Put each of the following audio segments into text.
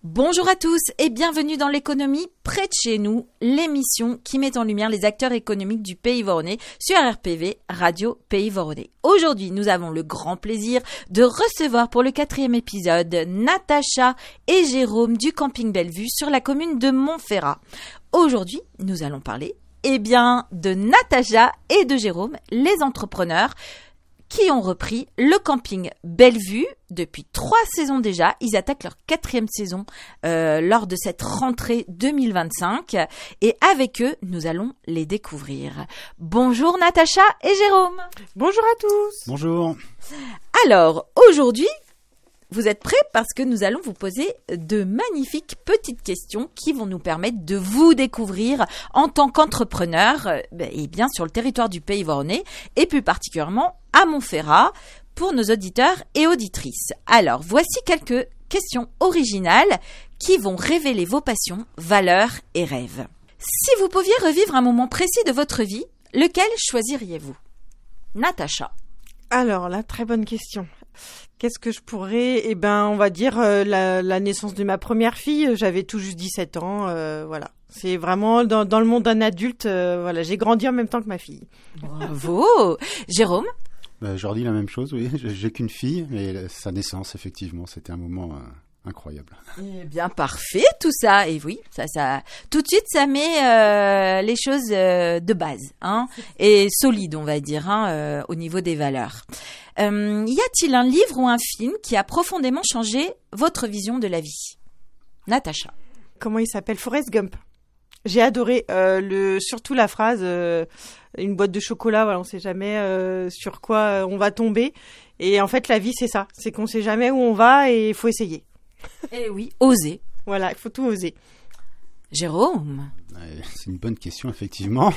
Bonjour à tous et bienvenue dans l'économie près de chez nous, l'émission qui met en lumière les acteurs économiques du Pays Voronais sur RPV, Radio Pays Voronais. Aujourd'hui, nous avons le grand plaisir de recevoir pour le 4e épisode Natacha et Jérôme du camping Bellevue sur la commune de Montferrat. Aujourd'hui, nous allons parler de Natacha et de Jérôme, les entrepreneurs qui ont repris le camping Bellevue depuis 3 saisons déjà. Ils attaquent leur 4e saison lors de cette rentrée 2025 et avec eux, nous allons les découvrir. Bonjour Natacha et Jérôme. Bonjour à tous. Bonjour. Alors, aujourd'hui, vous êtes prêts parce que nous allons vous poser de magnifiques petites questions qui vont nous permettre de vous découvrir en tant qu'entrepreneur sur le territoire du Pays Voronais et plus particulièrement à Montferrat pour nos auditeurs et auditrices. Alors, voici quelques questions originales qui vont révéler vos passions, valeurs et rêves. Si vous pouviez revivre un moment précis de votre vie, lequel choisiriez-vous ? Natacha. Alors là, très bonne question. Qu'est-ce que je pourrais ? On va dire la naissance de ma première fille. J'avais tout juste 17 ans, voilà. C'est vraiment dans le monde d'un adulte, voilà. J'ai grandi en même temps que ma fille. Bravo. Jérôme ? Je redis la même chose, oui. J'ai qu'une fille, mais sa naissance, effectivement, c'était un moment incroyable. Eh bien, parfait, tout ça. Et oui, ça, tout de suite, ça met les choses de base, et solides, on va dire, au niveau des valeurs. Y a-t-il un livre ou un film qui a profondément changé votre vision de la vie ? Natacha. Comment il s'appelle ? Forrest Gump. J'ai adoré surtout la phrase une boîte de chocolat, voilà, on sait jamais sur quoi on va tomber. Et en fait, la vie, c'est ça. C'est qu'on sait jamais où on va et il faut essayer. Eh oui, oser. Voilà, il faut tout oser. Jérôme. C'est une bonne question, effectivement.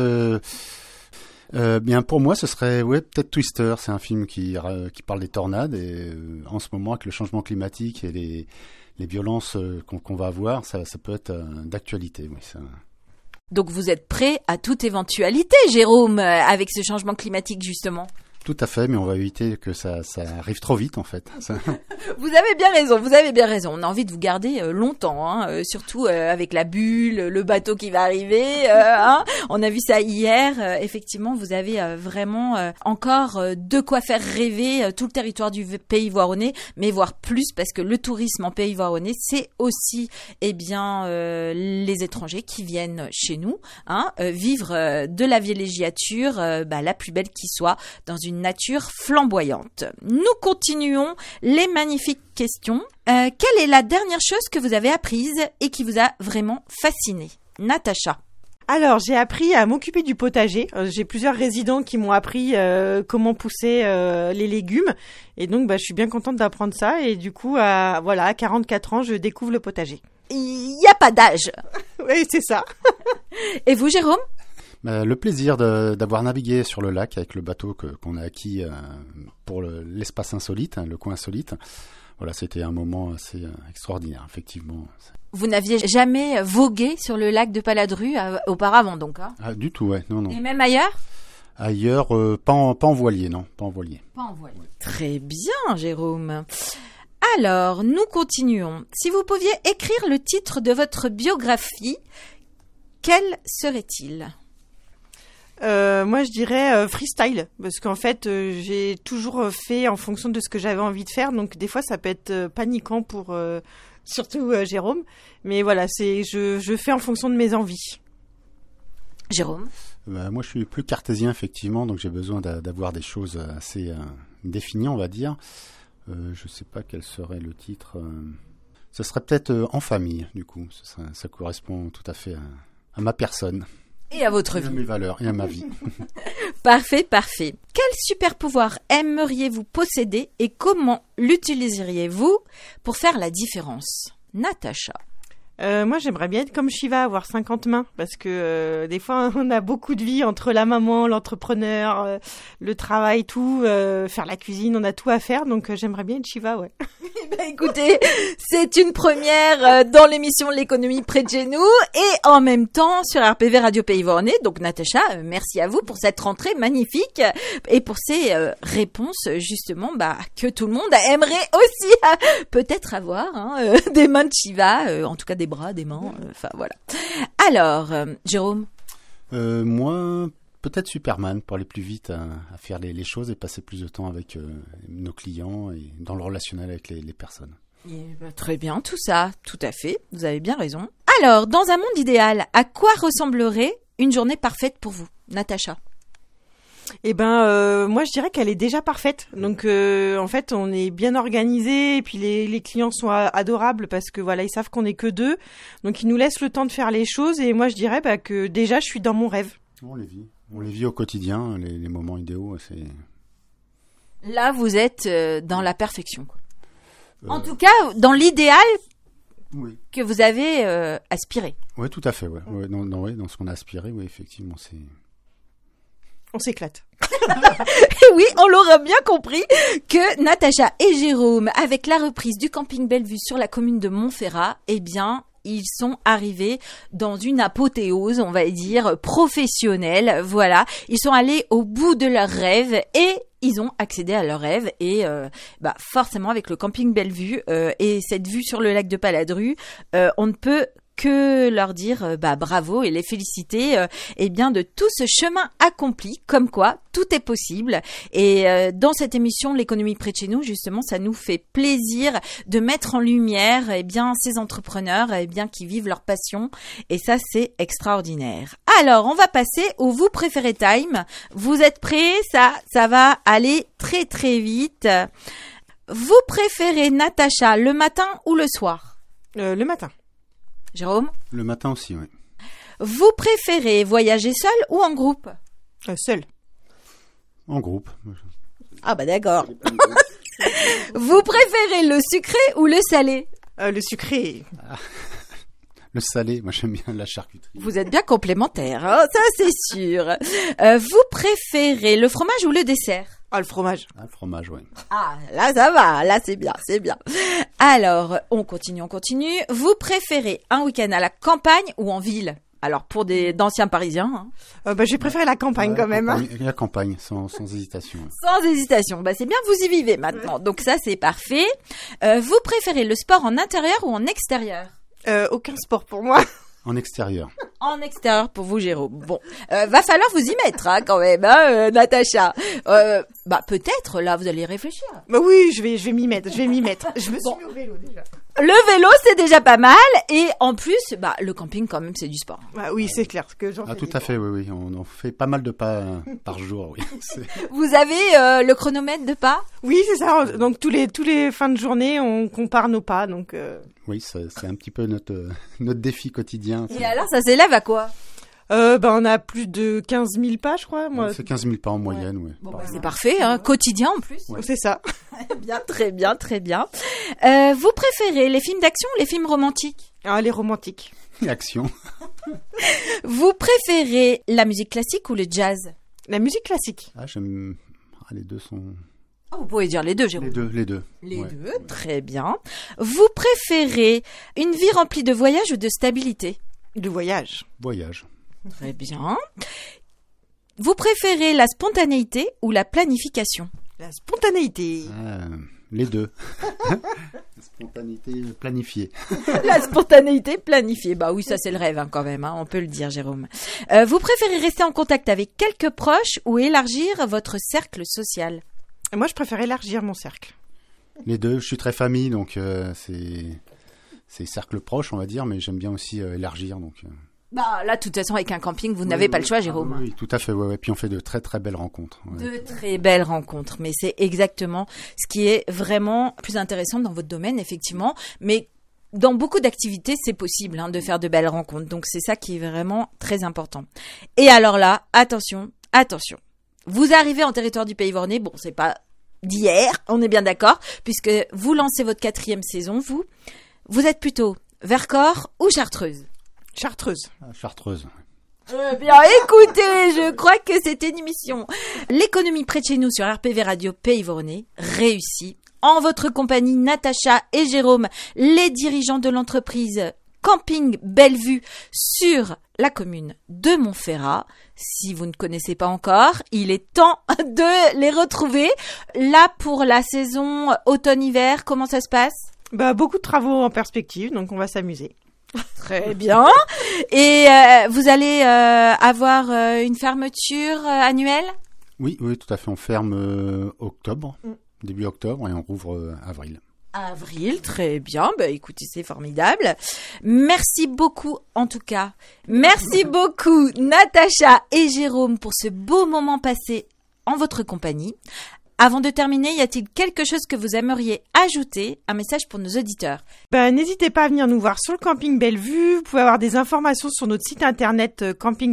Pour moi, ce serait peut-être Twister. C'est un film qui parle des tornades et en ce moment, avec le changement climatique et les violences qu'on va avoir, ça peut être d'actualité. Oui, ça. Donc vous êtes prêt à toute éventualité, Jérôme, avec ce changement climatique justement ? Tout à fait, mais on va éviter que ça arrive trop vite en fait. Vous avez bien raison. On a envie de vous garder longtemps, surtout avec la bulle, le bateau qui va arriver. On a vu ça hier. Effectivement, vous avez vraiment encore de quoi faire rêver tout le territoire du Pays Voronais, mais voire plus parce que le tourisme en Pays Voronais, c'est aussi les étrangers qui viennent chez nous, vivre de la villégiature, la plus belle qui soit, dans une nature flamboyante. Nous continuons les magnifiques questions. Quelle est la dernière chose que vous avez apprise et qui vous a vraiment fasciné ? Natacha. Alors, j'ai appris à m'occuper du potager. J'ai plusieurs résidents qui m'ont appris comment pousser les légumes. Et donc, je suis bien contente d'apprendre ça. Et du coup, à 44 ans, je découvre le potager. Il n'y a pas d'âge. Oui, c'est ça. Et vous, Jérôme ? Le plaisir d'avoir navigué sur le lac avec le bateau qu'on a acquis pour l'espace insolite, le coin insolite. Voilà, c'était un moment assez extraordinaire, effectivement. Vous n'aviez jamais vogué sur le lac de Paladru auparavant, donc Du tout, ouais, non. Et même ailleurs ? Ailleurs, pas en voilier, non, pas en voilier. Pas en voilier. Très bien, Jérôme. Alors, nous continuons. Si vous pouviez écrire le titre de votre biographie, quel serait-il ? Moi, je dirais freestyle, parce qu'en fait, j'ai toujours fait en fonction de ce que j'avais envie de faire. Donc, des fois, ça peut être paniquant pour surtout Jérôme. Mais voilà, je fais en fonction de mes envies. Jérôme ? Moi, je suis plus cartésien, effectivement, donc j'ai besoin d'avoir des choses assez définies, on va dire. Je sais pas quel serait le titre. Ce serait peut-être En famille, du coup. Ça correspond tout à fait à ma personne. Et à votre vie. À mes valeurs et à ma vie. Parfait. Quel super pouvoir aimeriez-vous posséder et comment l'utiliseriez-vous pour faire la différence ? Natacha. Moi, j'aimerais bien être comme Shiva, avoir 50 mains, parce que des fois, on a beaucoup de vie entre la maman, l'entrepreneur, le travail, tout, faire la cuisine, on a tout à faire, donc j'aimerais bien être Shiva, ouais. Écoutez, c'est une première dans l'émission L'économie près de chez nous et en même temps sur RPV Radio Pays Voronais. Donc Natacha, merci à vous pour cette rentrée magnifique et pour ces réponses justement que tout le monde aimerait aussi peut-être avoir des mains de Shiva, en tout cas des bras, des mains, enfin voilà. Alors, Jérôme? Moi, peut-être Superman pour aller plus vite à faire les choses et passer plus de temps avec nos clients et dans le relationnel avec les personnes. Très bien, tout ça, tout à fait, vous avez bien raison. Alors, dans un monde idéal, à quoi ressemblerait une journée parfaite pour vous, Natacha? Moi je dirais qu'elle est déjà parfaite. Donc en fait, on est bien organisé et puis les clients sont adorables parce que voilà, ils savent qu'on est que deux. Donc ils nous laissent le temps de faire les choses et moi je dirais que déjà je suis dans mon rêve. On les vit au quotidien, les moments idéaux, c'est... Là, vous êtes dans la perfection. En tout cas, dans l'idéal que vous avez aspiré. Oui, tout à fait. Ouais. Dans ce qu'on a aspiré, oui, effectivement, c'est... On s'éclate. Et oui, on l'aura bien compris que Natacha et Jérôme, avec la reprise du camping Bellevue sur la commune de Montferrat, ils sont arrivés dans une apothéose, on va dire, professionnelle. Voilà, ils sont allés au bout de leurs rêves et ils ont accédé à leurs rêves. Et forcément, avec le camping Bellevue et cette vue sur le lac de Paladru, on ne peut que leur dire bravo et les féliciter de tout ce chemin accompli, comme quoi tout est possible. Et dans cette émission L'économie près de chez nous, justement, ça nous fait plaisir de mettre en lumière ces entrepreneurs qui vivent leur passion, et ça c'est extraordinaire. Alors, on va passer au vous préférez time. Vous êtes prêts? Ça va aller très très vite. Vous préférez, Natacha, le matin ou le soir? Le matin. Jérôme? Le matin aussi, oui. Vous préférez voyager seul ou en groupe? Seul. En groupe. Ah d'accord. Vous préférez le sucré ou le salé? Le sucré. Le salé, moi j'aime bien la charcuterie. Vous êtes bien complémentaires, hein, ça c'est sûr. Vous préférez le fromage ou le dessert? Le fromage. Le fromage, oui. Ah, là ça va, là c'est bien. Alors, on continue. Vous préférez un week-end à la campagne ou en ville? Alors, pour d'anciens Parisiens. J'ai préféré la campagne quand même. La campagne, sans hésitation. Sans hésitation. C'est bien, vous y vivez maintenant. Donc ça, c'est parfait. Vous préférez le sport en intérieur ou en extérieur? Aucun sport pour moi. En extérieur. En extérieur pour vous, Jérôme. Bon, va falloir vous y mettre quand même, Natacha. Peut-être, là, vous allez réfléchir. Oui, je vais m'y mettre. Je me suis mis au vélo déjà. Le vélo, c'est déjà pas mal. Et en plus, le camping, quand même, c'est du sport. Oui, c'est clair. Que j'en fais tout à fait, oui. On en fait pas mal de pas par jour, oui. Vous avez le chronomètre de pas? Oui, c'est ça. Donc, tous les fins de journée, on compare nos pas. Donc, Oui, c'est un petit peu notre défi quotidien. Et alors, ça s'élève à quoi? On a plus de 15 000 pas, je crois. Moi. C'est 15 000 pas en moyenne, oui. Bon, c'est parfait, quotidien en plus. Ouais. C'est ça. Bien, très bien, très bien. Vous préférez les films d'action ou les films romantiques? Les romantiques. Action. Vous préférez la musique classique ou le jazz? La musique classique. J'aime... les deux sont... Vous pouvez dire les deux, Jérôme. Les deux. Les deux, très bien. Vous préférez une vie remplie de voyage ou de stabilité? De voyage. Voyage. Très bien. Vous préférez la spontanéité ou la planification? La spontanéité. Les deux. La spontanéité planifiée. La spontanéité planifiée. Oui, ça c'est le rêve quand même, on peut le dire, Jérôme. Vous préférez rester en contact avec quelques proches ou élargir votre cercle social? Moi, je préfère élargir mon cercle. Les deux. Je suis très famille, donc c'est cercle proche, on va dire, mais j'aime bien aussi élargir, donc... Là, de toute façon, avec un camping, vous n'avez pas le choix, Jérôme. Oui, tout à fait. Ouais. Puis on fait de très très belles rencontres. Ouais. De très belles rencontres, mais c'est exactement ce qui est vraiment plus intéressant dans votre domaine, effectivement. Mais dans beaucoup d'activités, c'est possible de faire de belles rencontres. Donc c'est ça qui est vraiment très important. Et alors là, attention. Vous arrivez en territoire du Pays Voronais. Bon, c'est pas d'hier, on est bien d'accord, puisque vous lancez votre 4e saison. Vous êtes plutôt Vercors ou Chartreuse? Chartreuse. Chartreuse. Bien, écoutez, je crois que c'était une émission. L'économie près de chez nous sur RPV Radio Pays Voronais réussit. En votre compagnie, Natacha et Jérôme, les dirigeants de l'entreprise Camping Bellevue sur la commune de Montferrat. Si vous ne connaissez pas encore, il est temps de les retrouver. Là, pour la saison automne-hiver, comment ça se passe? Beaucoup de travaux en perspective, donc on va s'amuser. Très bien. Et vous allez avoir une fermeture annuelle? Oui, tout à fait. On ferme octobre, début octobre, et on rouvre avril. Avril, très bien. Écoutez, c'est formidable. Merci beaucoup, en tout cas. Merci beaucoup, Natacha et Jérôme, pour ce beau moment passé en votre compagnie. Avant de terminer, y a-t-il quelque chose que vous aimeriez ajouter, un message pour nos auditeurs? N'hésitez pas à venir nous voir sur le Camping Bellevue. Vous pouvez avoir des informations sur notre site internet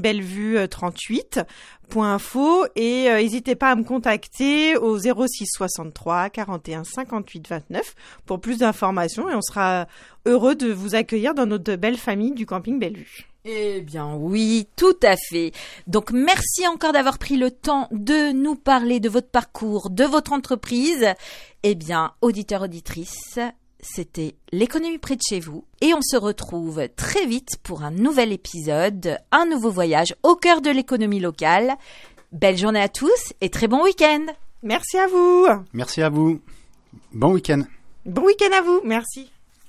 campingbellevue38.info et n'hésitez pas à me contacter au 06 63 41 58 29 pour plus d'informations et on sera heureux de vous accueillir dans notre belle famille du Camping Bellevue. Eh bien oui, tout à fait. Donc merci encore d'avoir pris le temps de nous parler de votre parcours, de votre entreprise. Eh bien, auditeurs, auditrices, c'était l'économie près de chez vous. Et on se retrouve très vite pour un nouvel épisode, un nouveau voyage au cœur de l'économie locale. Belle journée à tous et très bon week-end. Merci à vous. Merci à vous. Bon week-end. Bon week-end à vous. Merci.